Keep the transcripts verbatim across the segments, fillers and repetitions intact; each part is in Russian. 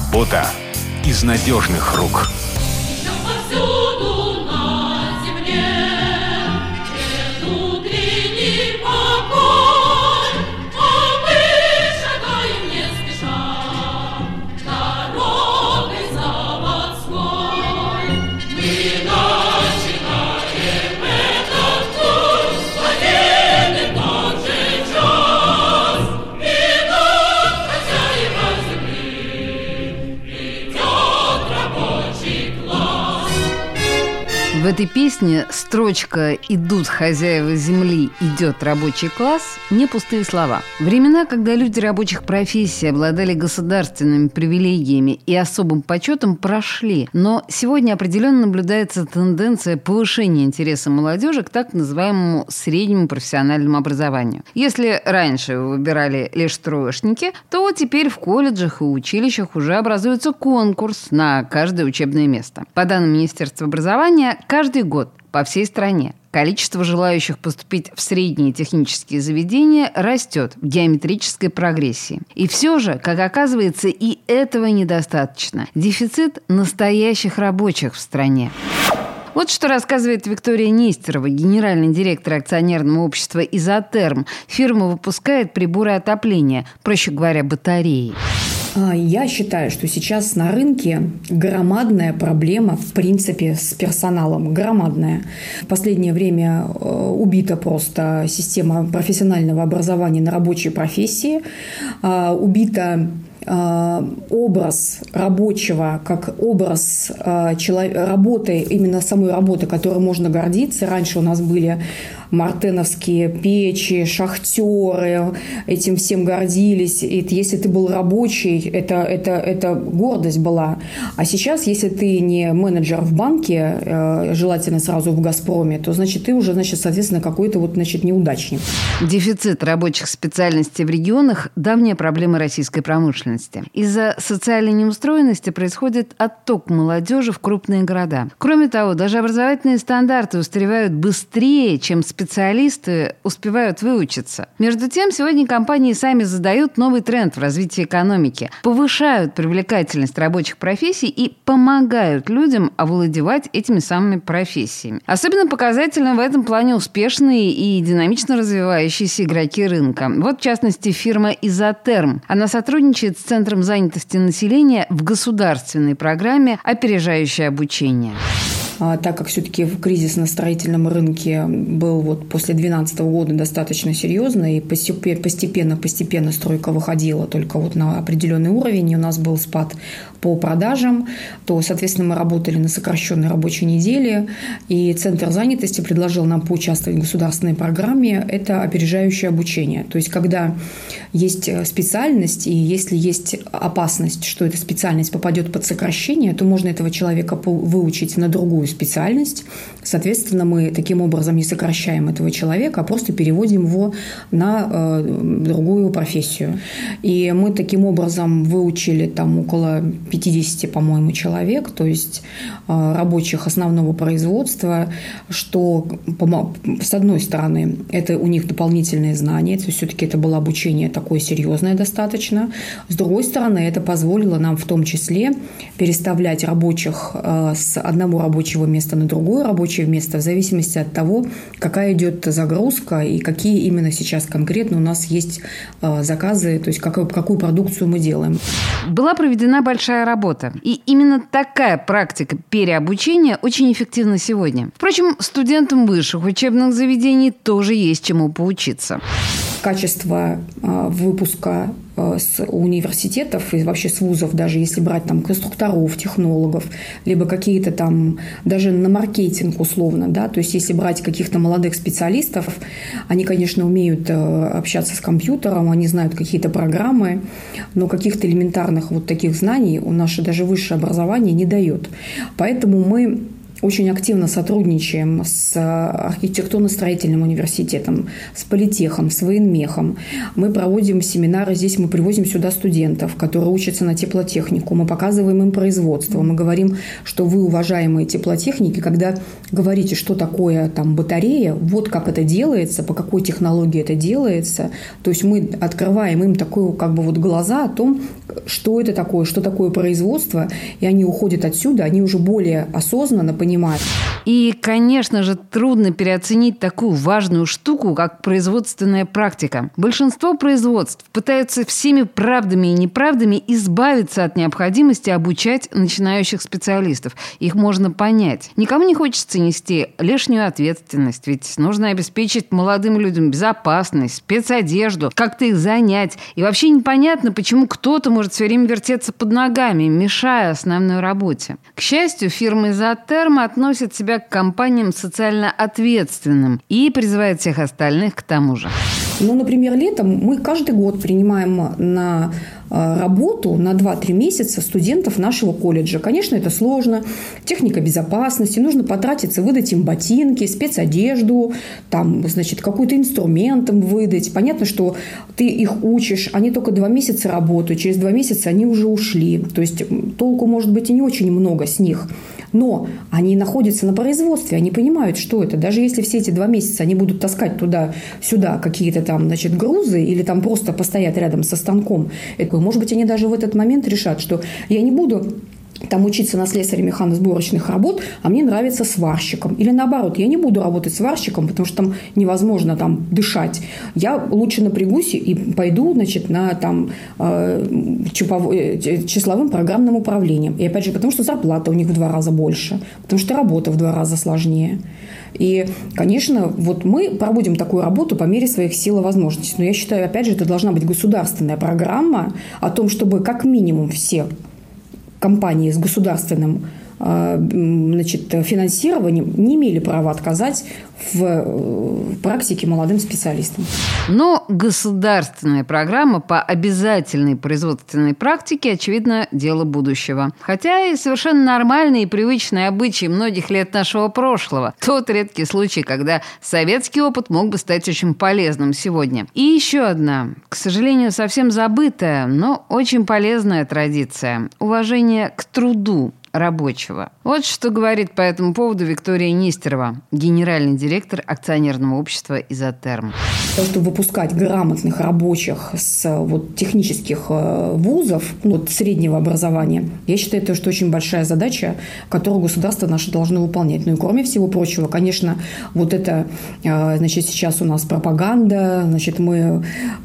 Забота из надежных рук. В этой песне строчка «Идут хозяева земли, идет рабочий класс» не пустые слова. Времена, когда люди рабочих профессий обладали государственными привилегиями и особым почетом, прошли. Но сегодня определенно наблюдается тенденция повышения интереса молодежи к так называемому среднему профессиональному образованию. Если раньше его выбирали лишь троечники, то теперь в колледжах и училищах уже образуется конкурс на каждое учебное место. По данным Министерства образования, каждый год по всей стране количество желающих поступить в средние технические заведения растет в геометрической прогрессии. И все же, как оказывается, и этого недостаточно. Дефицит настоящих рабочих в стране. Вот что рассказывает Виктория Нестерова, генеральный директор акционерного общества «Изотерм». Фирма выпускает приборы отопления, проще говоря, батареи. Я считаю, что сейчас на рынке громадная проблема, в принципе, с персоналом. Громадная. В последнее время убита просто система профессионального образования на рабочей профессии. Убита образ рабочего как образ работы, именно самой работы, которой можно гордиться. Раньше у нас были мартеновские печи, шахтеры, этим всем гордились. И если ты был рабочий, это, это, это гордость была. А сейчас, если ты не менеджер в банке, желательно сразу в «Газпроме», то, значит, ты уже, значит, соответственно, какой-то вот, значит, неудачник. Дефицит рабочих специальностей в регионах – давняя проблема российской промышленности. Из-за социальной неустроенности происходит отток молодежи в крупные города. Кроме того, даже образовательные стандарты устаревают быстрее, чем специалисты успевают выучиться. Между тем, сегодня компании сами задают новый тренд в развитии экономики, повышают привлекательность рабочих профессий и помогают людям овладевать этими самыми профессиями. Особенно показательны в этом плане успешные и динамично развивающиеся игроки рынка. Вот, в частности, фирма «Изотерм». Она сотрудничает с Центром занятости населения в государственной программе «Опережающее обучение». Так как все-таки кризис на строительном рынке был вот после две тысячи двенадцатого года достаточно серьезный, и постепенно-постепенно стройка выходила только вот на определенный уровень, и у нас был спад по продажам, то, соответственно, мы работали на сокращенной рабочей неделе, и Центр занятости предложил нам поучаствовать в государственной программе. Это опережающее обучение. То есть, когда есть специальность, и если есть опасность, что эта специальность попадет под сокращение, то можно этого человека выучить на другую специальность. Соответственно, мы таким образом не сокращаем этого человека, а просто переводим его на э, другую профессию. И мы таким образом выучили там около пятьдесят, по-моему, человек, то есть э, рабочих основного производства, что, с одной стороны, это у них дополнительные знания, то есть все-таки это было обучение такое серьезное достаточно. С другой стороны, это позволило нам в том числе переставлять рабочих э, с одного рабочего места на другое рабочее место в зависимости от того, какая идет загрузка и какие именно сейчас конкретно у нас есть э, заказы, то есть какую, какую продукцию мы делаем. Была проведена большая работа. И именно такая практика переобучения очень эффективна сегодня. Впрочем, студентам высших учебных заведений тоже есть чему поучиться. Качество э, выпуска э, с университетов и вообще с вузов, даже если брать там конструкторов, технологов, либо какие-то там даже на маркетинг условно, да, то есть если брать каких-то молодых специалистов, они, конечно, умеют э, общаться с компьютером, они знают какие-то программы, но каких-то элементарных вот таких знаний у наше даже высшее образование не дает. Поэтому мы очень активно сотрудничаем с архитектурно-строительным университетом, с политехом, с военмехом. Мы проводим семинары здесь, мы привозим сюда студентов, которые учатся на теплотехнику. Мы показываем им производство. Мы говорим, что вы, уважаемые теплотехники, когда говорите, что такое там батарея, вот как это делается, по какой технологии это делается. То есть мы открываем им такое, как бы вот глаза о том, что это такое, что такое производство, и они уходят отсюда, они уже более осознанно понимают. И, конечно же, трудно переоценить такую важную штуку, как производственная практика. Большинство производств пытаются всеми правдами и неправдами избавиться от необходимости обучать начинающих специалистов. Их можно понять. Никому не хочется нести лишнюю ответственность, ведь нужно обеспечить молодым людям безопасность, спецодежду, как-то их занять. И вообще непонятно, почему кто-то может все время вертеться под ногами, мешая основной работе. К счастью, фирма «Изотерма» относит себя к компаниям социально ответственным и призывает всех остальных к тому же. Ну, например, летом мы каждый год принимаем на работу на два-три месяца студентов нашего колледжа. Конечно, это сложно. Техника безопасности. Нужно потратиться, выдать им ботинки, спецодежду, там, значит, какой-то инструмент им выдать. Понятно, что ты их учишь, они только два месяца работают, через два месяца они уже ушли. То есть толку, может быть, и не очень много с них. Но они находятся на производстве, они понимают, что это. Даже если все эти два месяца они будут таскать туда-сюда какие-то там, значит, грузы или там просто постоять рядом со станком, это, может быть, они даже в этот момент решат, что я не буду там учиться на слесаря механосборочных работ, а мне нравится сварщиком. Или наоборот, я не буду работать сварщиком, потому что там невозможно там дышать. Я лучше напрягусь и пойду, значит, на там числовым программным управлением. И опять же, потому что зарплата у них в два раза больше, потому что работа в два раза сложнее. И, конечно, вот мы проводим такую работу по мере своих сил и возможностей. Но я считаю, опять же, это должна быть государственная программа о том, чтобы как минимум все компании с государственным, значит, финансированием не имели права отказать в практике молодым специалистам. Но государственная программа по обязательной производственной практике, очевидно, дело будущего. Хотя и совершенно нормальные и привычные обычаи многих лет нашего прошлого. Тот редкий случай, когда советский опыт мог бы стать очень полезным сегодня. И еще одна, к сожалению, совсем забытая, но очень полезная традиция – уважение к труду рабочего. Вот что говорит по этому поводу Виктория Нестерова, генеральный директор акционерного общества «Изотерм». Для того, чтобы выпускать грамотных рабочих с вот, технических вузов, вот, среднего образования, я считаю, это что очень большая задача, которую государство наше должно выполнять. Ну и кроме всего прочего, конечно, вот это, значит, сейчас у нас пропаганда, значит, мы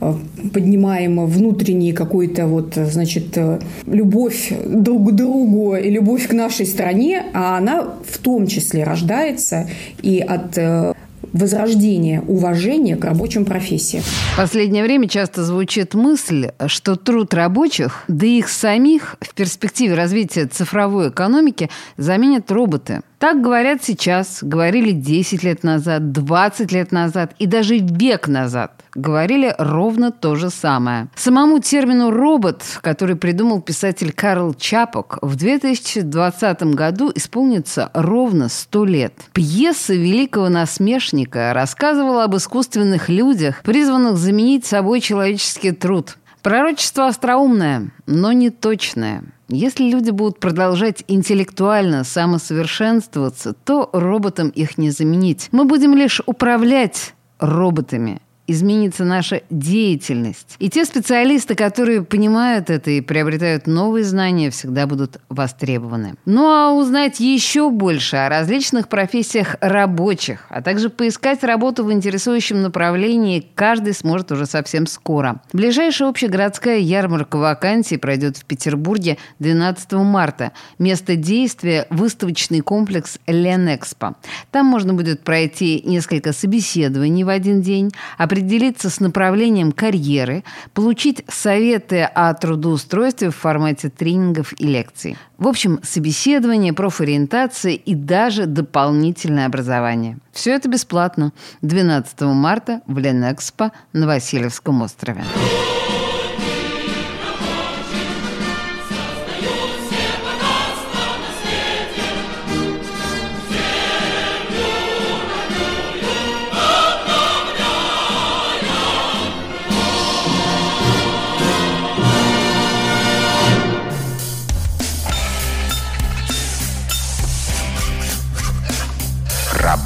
поднимаем внутренний какой-то вот, значит, любовь друг к другу и любовь к нашей стране, а она в том числе рождается и от возрождения уважения к рабочим профессиям. В последнее время часто звучит мысль, что труд рабочих, да и их самих в перспективе развития цифровой экономики заменят роботы. Так говорят сейчас, говорили десять лет назад, двадцать лет назад и даже век назад. Говорили ровно то же самое. Самому термину «робот», который придумал писатель Карл Чапок, в две тысячи двадцатом году исполнится ровно сто лет. Пьеса великого насмешника рассказывала об искусственных людях, призванных заменить собой человеческий труд. Пророчество остроумное, но не точное. Если люди будут продолжать интеллектуально самосовершенствоваться, то роботам их не заменить. Мы будем лишь управлять роботами. Изменится наша деятельность. И те специалисты, которые понимают это и приобретают новые знания, всегда будут востребованы. Ну а узнать еще больше о различных профессиях рабочих, а также поискать работу в интересующем направлении, каждый сможет уже совсем скоро. Ближайшая общегородская ярмарка вакансий пройдет в Петербурге двенадцатого марта. Место действия – выставочный комплекс Ленэкспо. Там можно будет пройти несколько собеседований в один день, определиться с направлением карьеры, получить советы о трудоустройстве в формате тренингов и лекций. В общем, собеседование, профориентация и даже дополнительное образование. Все это бесплатно. двенадцатого марта в Ленэкспо на Васильевском острове.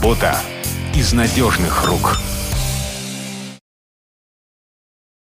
Работа из надежных рук.